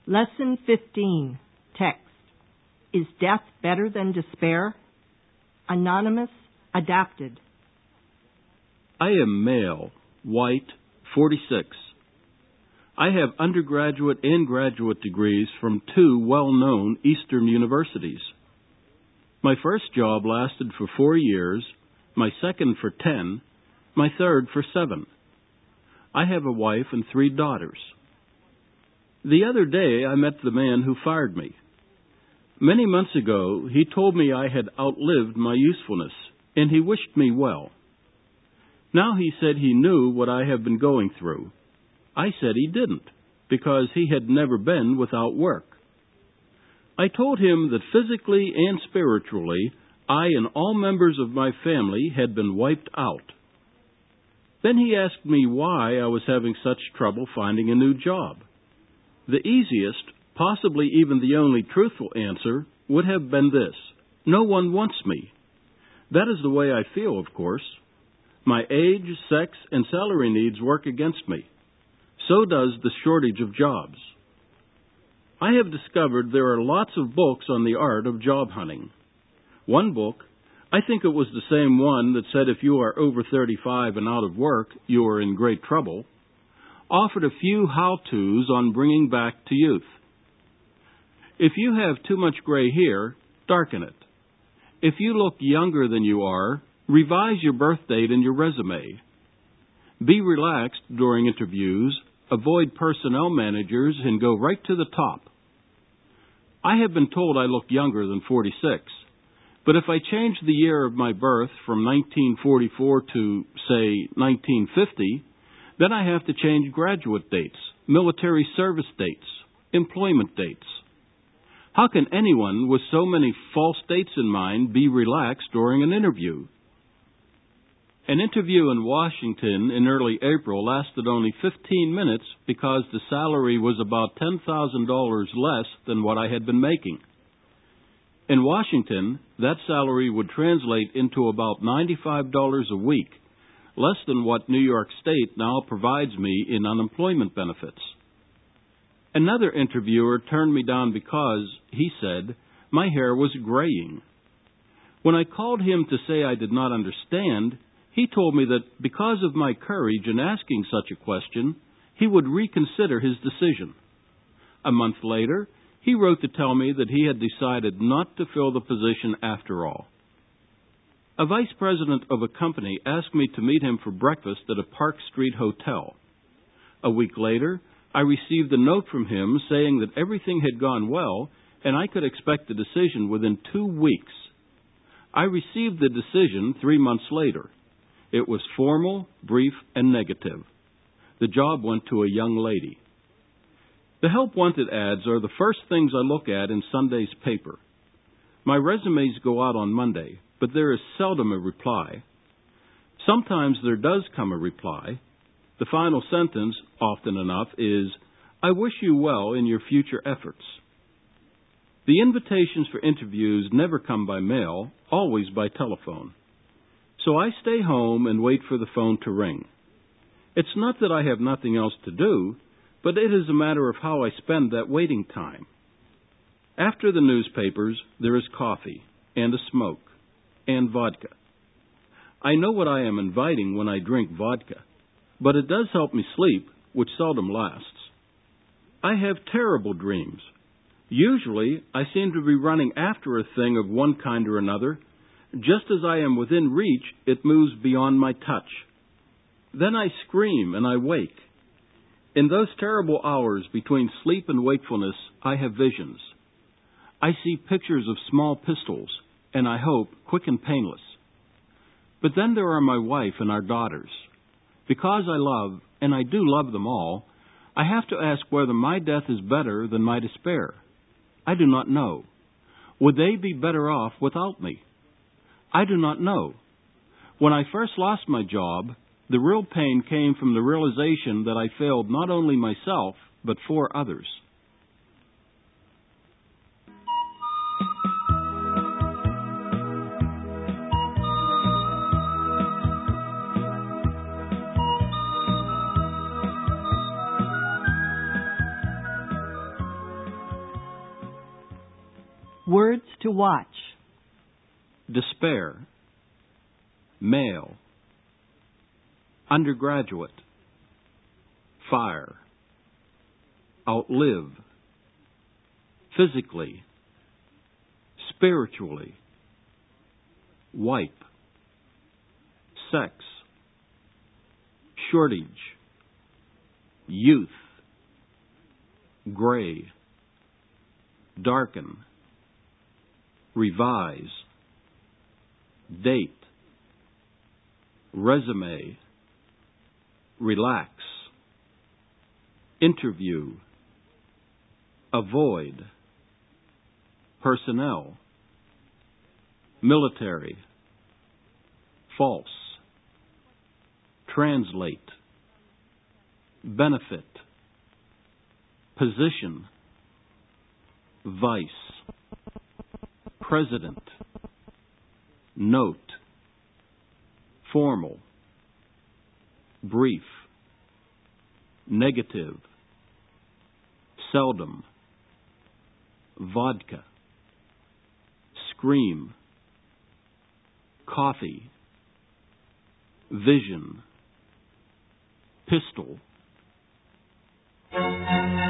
Lesson 15. Text. Is death better than despair? Anonymous, adapted. I am male, white, 46. I have undergraduate and graduate degrees from 2 well-known Eastern universities. My first job lasted for 4 years, my second for 10, my third for 7. I have a wife and 3 daughters. The other day I met the man who fired me. Many months ago he told me I had outlived my usefulness, and he wished me well. Now he said he knew what I have been going through. I said he didn't, because he had never been without work. I told him that physically and spiritually, I and all members of my family had been wiped out. Then he asked me why I was having such trouble finding a new job. The easiest, possibly even the only truthful answer, would have been this: no one wants me. That is the way I feel, of course. My age, sex, and salary needs work against me. So does the shortage of jobs. I have discovered there are lots of books on the art of job hunting. One book, I think it was the same one that said if you are over 35 and out of work, you are in great trouble, offered a few how-tos on bringing back to youth. If you have too much gray hair, darken it. If you look younger than you are, revise your birth date in your resume. Be relaxed during interviews, avoid personnel managers, and go right to the top. I have been told I look younger than 46, but if I change the year of my birth from 1944 to, say, 1950, then I have to change graduate dates, military service dates, employment dates. How can anyone with so many false dates in mind be relaxed during an interview? An interview in Washington in early April lasted only 15 minutes because the salary was about $10,000 less than what I had been making. In Washington, that salary would translate into about $95 a week, less than what New York State now provides me in unemployment benefits. Another interviewer turned me down because, he said, my hair was graying. When I called him to say I did not understand, he told me that because of my courage in asking such a question, he would reconsider his decision. A month later, he wrote to tell me that he had decided not to fill the position after all. A vice president of a company asked me to meet him for breakfast at a Park Street hotel. A week later, I received a note from him saying that everything had gone well and I could expect a decision within 2 weeks. I received the decision 3 months later. It was formal, brief, and negative. The job went to a young lady. The Help Wanted ads are the first things I look at in Sunday's paper. My resumes go out on Monday, but there is seldom a reply. Sometimes there does come a reply. The final sentence, often enough, is, "I wish you well in your future efforts." The invitations for interviews never come by mail, always by telephone. So I stay home and wait for the phone to ring. It's not that I have nothing else to do, but it is a matter of how I spend that waiting time. After the newspapers, there is coffee, and a smoke, and vodka. I know what I am inviting when I drink vodka, but it does help me sleep, which seldom lasts. I have terrible dreams. Usually, I seem to be running after a thing of one kind or another. Just as I am within reach, it moves beyond my touch. Then I scream and I wake. In those terrible hours between sleep and wakefulness, I have visions. I see pictures of small pistols, and I hope quick and painless. But then there are my wife and our daughters. Because I love, and I do love them all, I have to ask whether my death is better than my despair. I do not know. Would they be better off without me? I do not know. When I first lost my job, the real pain came from the realization that I failed not only myself, but 4 others. Words to watch. Despair. Male. Undergraduate. Fire. Outlive. Physically. Spiritually. Wipe. Sex. Shortage. Youth. Gray. Darken. Revise. Date. Resume. Relax. Interview. Avoid. Personnel. Military. False. Translate. Benefit. Position. Vice. President. Note. Formal. Brief. Negative. Seldom. Vodka. Scream. Coffee. Vision. Pistol.